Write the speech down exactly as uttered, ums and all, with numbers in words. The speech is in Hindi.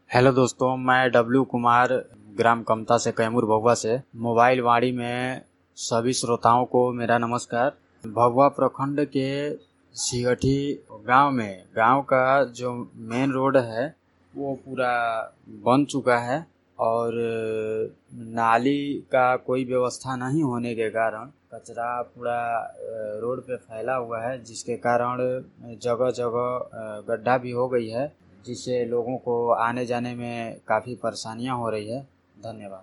हेलो दोस्तों, मैं डब्लू कुमार ग्राम कमता से कैमूर भभुआ से मोबाइल वाणी में सभी श्रोताओं को मेरा नमस्कार। भभुआ प्रखंड के सिगठी गांव में गांव का जो मेन रोड है वो पूरा बन चुका है और नाली का कोई व्यवस्था नहीं होने के कारण कचरा पूरा रोड पे फैला हुआ है, जिसके कारण जगह जगह गड्ढा भी हो गई है, जिससे लोगों को आने जाने में काफ़ी परेशानियां हो रही है। धन्यवाद।